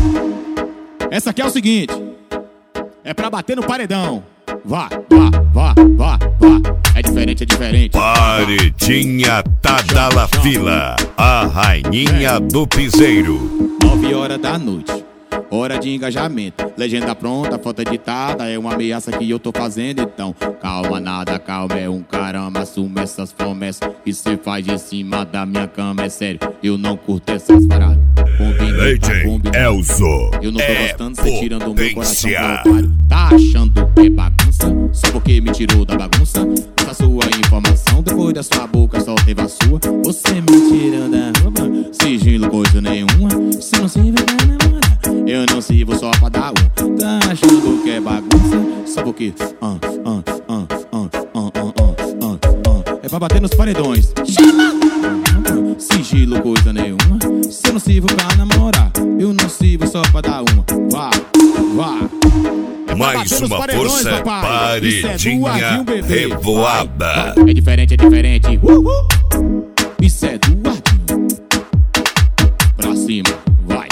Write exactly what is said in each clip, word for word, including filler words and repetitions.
Essa aqui é o seguinte, é pra bater no paredão. Vá, vá, vá, vá, vá. É diferente, é diferente. Paredinha Tadalafila, a rainha do piseiro. Nove horas da noite, hora de engajamento. Legenda pronta, foto editada. É uma ameaça que eu tô fazendo. Então, calma, nada, calma, é um caramba. Assume essas promessas que cê faz em cima da minha cama. É sério, eu não curto essas paradas. Legend Elzo. Eu não tô é gostando, cê tirando o meu coração potência. pro otário. Tá achando que é bagunça? Só porque me tirou da bagunça. Essa sua informação, depois da sua boca só teve a sua. Você me tirou da roupa, sigilo coisa nenhuma. Se não se vê pra namorar, eu não sirvo só pra dar um. Tá achando que é bagunça? Só porque ah, ah, ah, ah, ah, ah, ah, ah. É pra bater nos paredões. Chama! Sigilo coisa nenhuma. Se eu não sirvo pra namorar, eu não sirvo só pra dar uma. Vá, vá. Mais uma paredões, força, papai. paredinha É revoada. É diferente, é diferente. Uhul. Isso é do Ardinho. Pra cima, vai.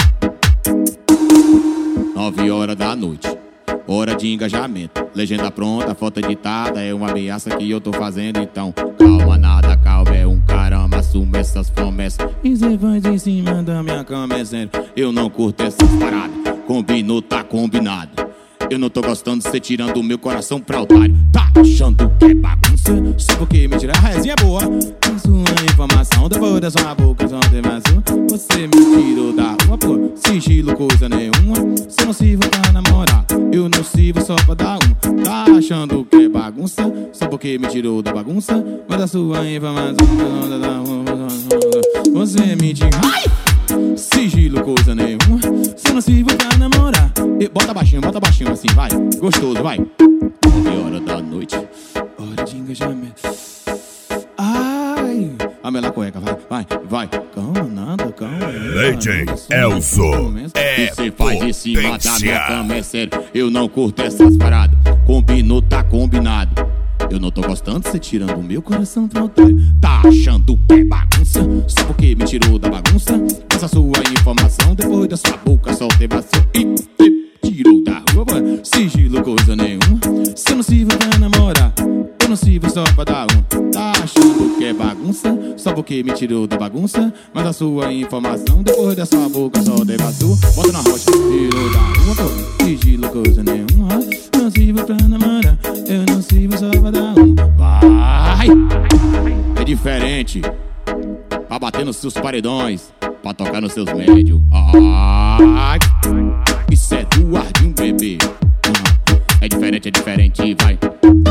Nove horas da noite, hora de engajamento. Legenda pronta, foto editada. É uma ameaça que eu tô fazendo. Então, calma, nada, calma, é um caramba. Assume essas promessas e cê faz em cima da minha cama. É sério, eu não curto essas paradas. Combinou, tá combinado. Eu não tô gostando de cê tirando o meu coração pra otário. Tá achando que é bagunça? Só porque me tira a resinha boa. A sua informação, depois da sua boca só teve a sua. Você me tirou da rua, pô. Sigilo coisa nenhuma. Se não sirvo pra namorar, eu não sirvo só pra dar um. Tá achando que é bagunça? Só porque me tirou da bagunça. Mas a sua informação, você me tirou. Ai! Sigilo coisa nenhuma. Se não sirvo pra namorar, e bota baixinho, bota baixinho assim, vai. Gostoso, vai. Nove horas da noite, hora de engajamento. Ai, a mela cueca, vai, vai, vai. Calma, nada, calma. Legend Elzo é Você faz em cima da minha potência. cama, é sério. Eu não curto essas paradas. Combinou, tá combinado. Eu não tô gostando de você tirando o meu coração pro otário. Tá achando que é bagunça? Só porque me tirou da bagunça. Essa sua informação, depois da sua boca só teve a sua. E tirou da rua, sigilo coisa nenhuma. Se eu não sirvo pra namorar, eu não sirvo só pra dar um. Tá achando que é bagunça? Só porque me tirou da bagunça. Mas a sua informação, depois da sua boca só teve a sua. Bota na rocha, tirou da rua, pô. Sigilo coisa nenhuma. Não sirvo pra namorar, eu não sirvo só pra dar um. Vai! É diferente. Pra bater nos seus paredões, pra tocar nos seus médios. Ai! Isso é do Ardinho, bebê. É diferente, é diferente, vai.